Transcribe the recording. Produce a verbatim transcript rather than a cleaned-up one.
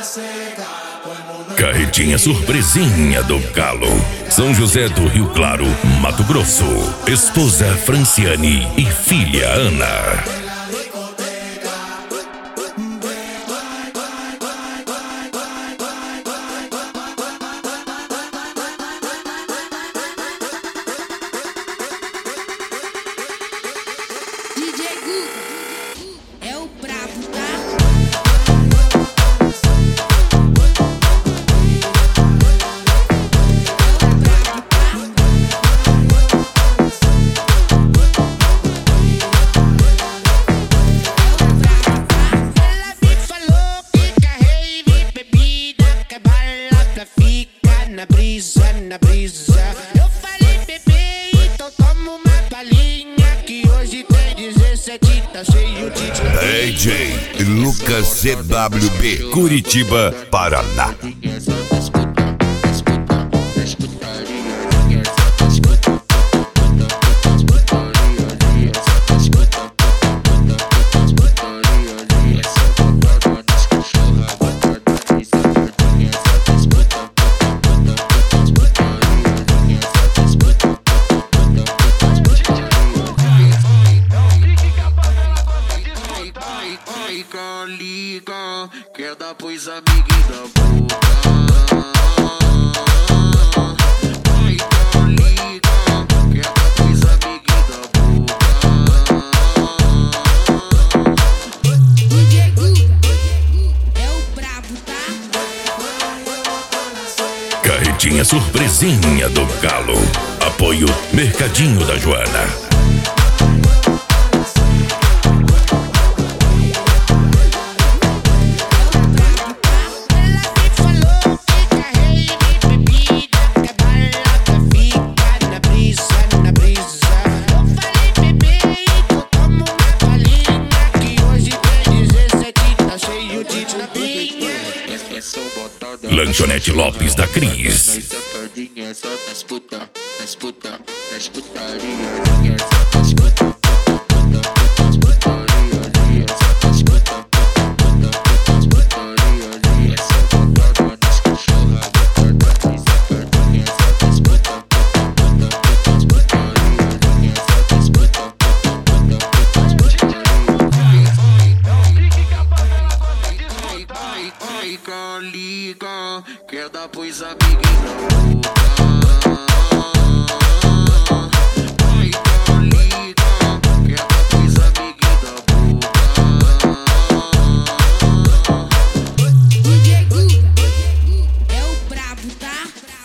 Carretinha surpresinha do Galo. São José do Rio Claro, Mato Grosso. Esposa Franciane e filha Ana. Na brisa, na brisa. Eu falei, bebê, então toma uma palhinha, que hoje tem dezessete, tá cheio de D J Lucas C W B, Curitiba, Paraná. Liga, quer dar pois amiguinho da boca. Liga, liga, quer dar pois amiguinho da boca. D J Guga é o brabo, tá? Carretinha surpresinha do Galo. Apoio Mercadinho da Joana. Lanchonete Lopes da Cris. Liga, quer dar pois amiguinho da boca.